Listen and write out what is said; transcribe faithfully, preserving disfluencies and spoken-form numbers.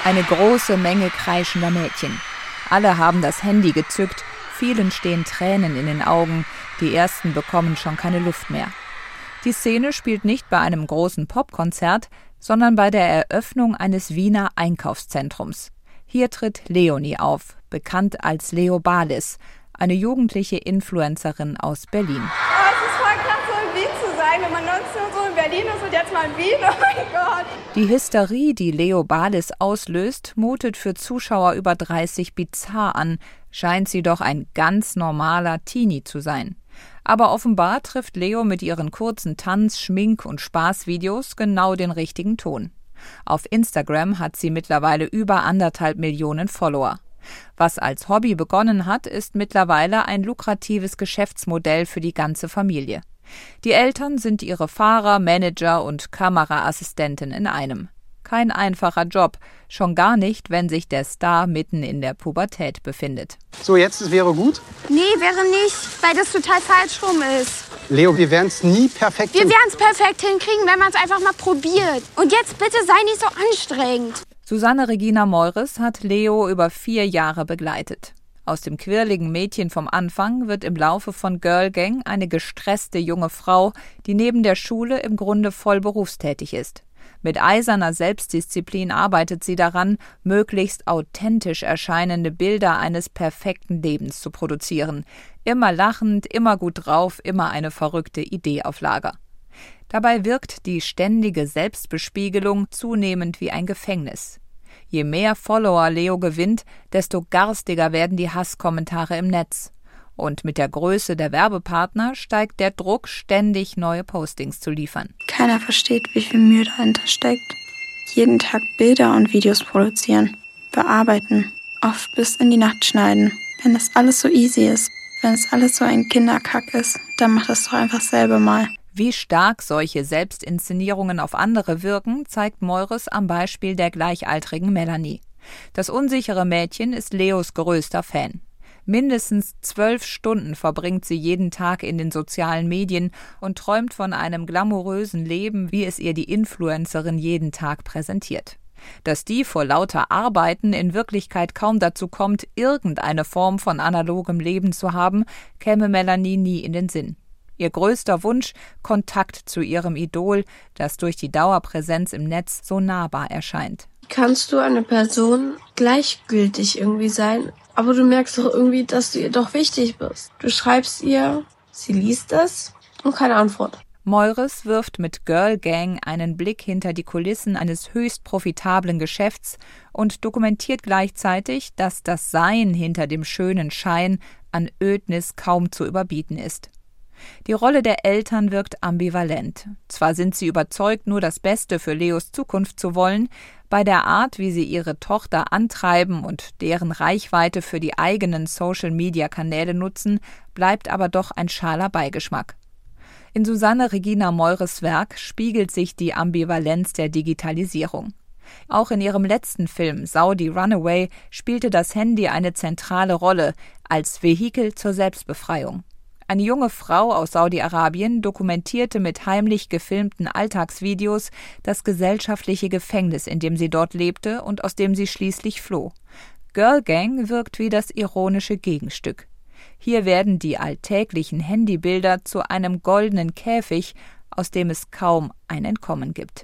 Eine große Menge kreischender Mädchen. Alle haben das Handy gezückt, vielen stehen Tränen in den Augen, die ersten bekommen schon keine Luft mehr. Die Szene spielt nicht bei einem großen Popkonzert, sondern bei der Eröffnung eines Wiener Einkaufszentrums. Hier tritt Leonie auf, bekannt als Leo Balis, eine jugendliche Influencerin aus Berlin. Oh, es ist voll krass, so in Wien zu sein, wenn man sonst nur so in Berlin ist und jetzt mal in Wien, oh mein Gott. Die Hysterie, die Leo Balis auslöst, mutet für Zuschauer über dreißig bizarr an, scheint sie doch ein ganz normaler Teenie zu sein. Aber offenbar trifft Leo mit ihren kurzen Tanz-, Schmink- und Spaßvideos genau den richtigen Ton. Auf Instagram hat sie mittlerweile über anderthalb Millionen Follower. Was als Hobby begonnen hat, ist mittlerweile ein lukratives Geschäftsmodell für die ganze Familie. Die Eltern sind ihre Fahrer, Manager und Kameraassistenten in einem. Kein einfacher Job, schon gar nicht, wenn sich der Star mitten in der Pubertät befindet. So, jetzt es wäre gut? Nee, wäre nicht, weil das total falsch rum ist. Leo, wir werden es nie perfekt Wir hin- werden es perfekt hinkriegen, wenn man es einfach mal probiert. Und jetzt bitte sei nicht so anstrengend. Susanne Regina Meuris hat Leo über vier Jahre begleitet. Aus dem quirligen Mädchen vom Anfang wird im Laufe von Girl Gang eine gestresste junge Frau, die neben der Schule im Grunde voll berufstätig ist. Mit eiserner Selbstdisziplin arbeitet sie daran, möglichst authentisch erscheinende Bilder eines perfekten Lebens zu produzieren. Immer lachend, immer gut drauf, immer eine verrückte Idee auf Lager. Dabei wirkt die ständige Selbstbespiegelung zunehmend wie ein Gefängnis. Je mehr Follower Leo gewinnt, desto garstiger werden die Hasskommentare im Netz. Und mit der Größe der Werbepartner steigt der Druck, ständig neue Postings zu liefern. Keiner versteht, wie viel Mühe dahinter steckt. Jeden Tag Bilder und Videos produzieren, bearbeiten, oft bis in die Nacht schneiden. Wenn das alles so easy ist, wenn es alles so ein Kinderkack ist, dann mach das doch einfach selber mal. Wie stark solche Selbstinszenierungen auf andere wirken, zeigt Meuris am Beispiel der gleichaltrigen Melanie. Das unsichere Mädchen ist Leos größter Fan. Mindestens zwölf Stunden verbringt sie jeden Tag in den sozialen Medien und träumt von einem glamourösen Leben, wie es ihr die Influencerin jeden Tag präsentiert. Dass die vor lauter Arbeiten in Wirklichkeit kaum dazu kommt, irgendeine Form von analogem Leben zu haben, käme Melanie nie in den Sinn. Ihr größter Wunsch, Kontakt zu ihrem Idol, das durch die Dauerpräsenz im Netz so nahbar erscheint. Kannst du eine Person gleichgültig irgendwie sein, aber du merkst doch irgendwie, dass du ihr doch wichtig bist. Du schreibst ihr, sie liest es und keine Antwort. Meuris wirft mit Girl Gang einen Blick hinter die Kulissen eines höchst profitablen Geschäfts und dokumentiert gleichzeitig, dass das Sein hinter dem schönen Schein an Ödnis kaum zu überbieten ist. Die Rolle der Eltern wirkt ambivalent. Zwar sind sie überzeugt, nur das Beste für Leos Zukunft zu wollen, bei der Art, wie sie ihre Tochter antreiben und deren Reichweite für die eigenen Social-Media-Kanäle nutzen, bleibt aber doch ein schaler Beigeschmack. In Susanne Regina Meuris Werk spiegelt sich die Ambivalenz der Digitalisierung. Auch in ihrem letzten Film Saudi Runaway spielte das Handy eine zentrale Rolle als Vehikel zur Selbstbefreiung. Eine junge Frau aus Saudi-Arabien dokumentierte mit heimlich gefilmten Alltagsvideos das gesellschaftliche Gefängnis, in dem sie dort lebte und aus dem sie schließlich floh. Girl Gang wirkt wie das ironische Gegenstück. Hier werden die alltäglichen Handybilder zu einem goldenen Käfig, aus dem es kaum ein Entkommen gibt.